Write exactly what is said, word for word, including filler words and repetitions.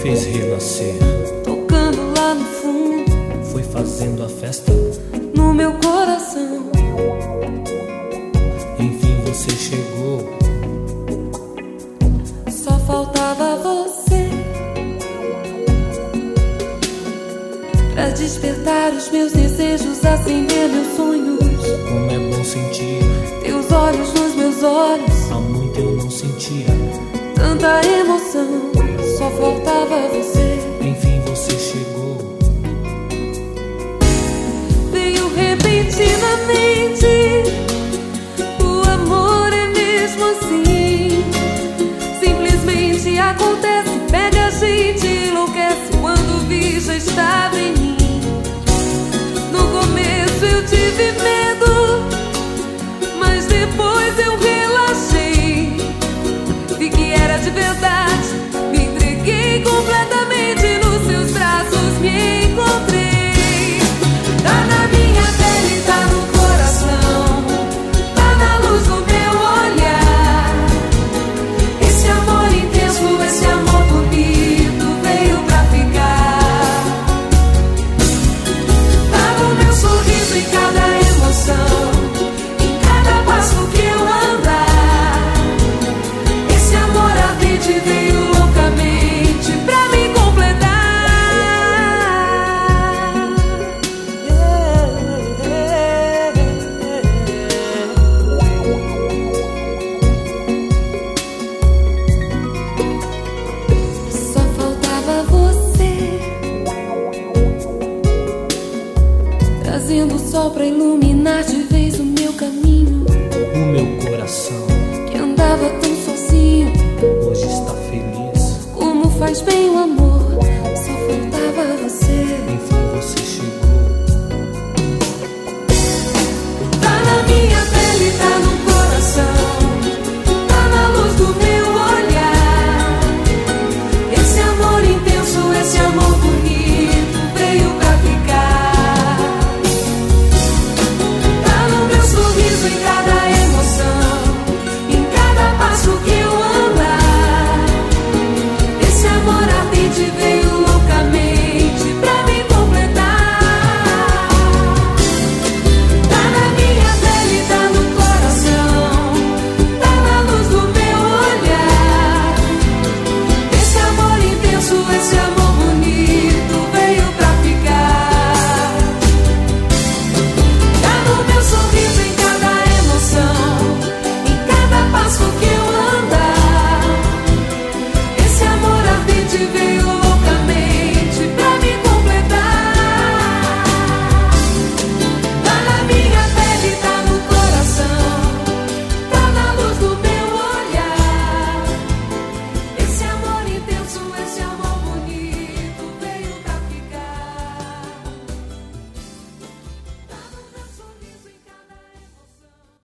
fez renascer, tocando lá no fundo, foi fazendo a festa no meu coração. Enfim você chegou, só faltava você pra despertar os meus desejos, acender meus sonhos. Como é bom sentir teus olhos nos meus olhos, há muito eu não sentia tanta emoção, só faltava você. Enfim você chegou, veio repentinamente. O amor é mesmo assim, simplesmente acontece, pega a gente, enlouquece. Quando vi já estava em mim. No começo eu tive medo, mas depois eu relaxei, vi que era de verdade, me entreguei completamente, nos seus braços me encontrei. Tá na minha pele, tá no coração, tá na luz do meu olhar. Esse amor intenso, esse amor bonito veio pra ficar. Tá no meu sorriso, em cada emoção, em cada passo que eu andar. Esse amor ardente veio loucamente pra me completar. Só faltava você, trazendo o sol pra iluminar de vez o meu caminho, o meu coração que andava tão sozinho. hoje está feliz. Como faz bem o amor, só faltava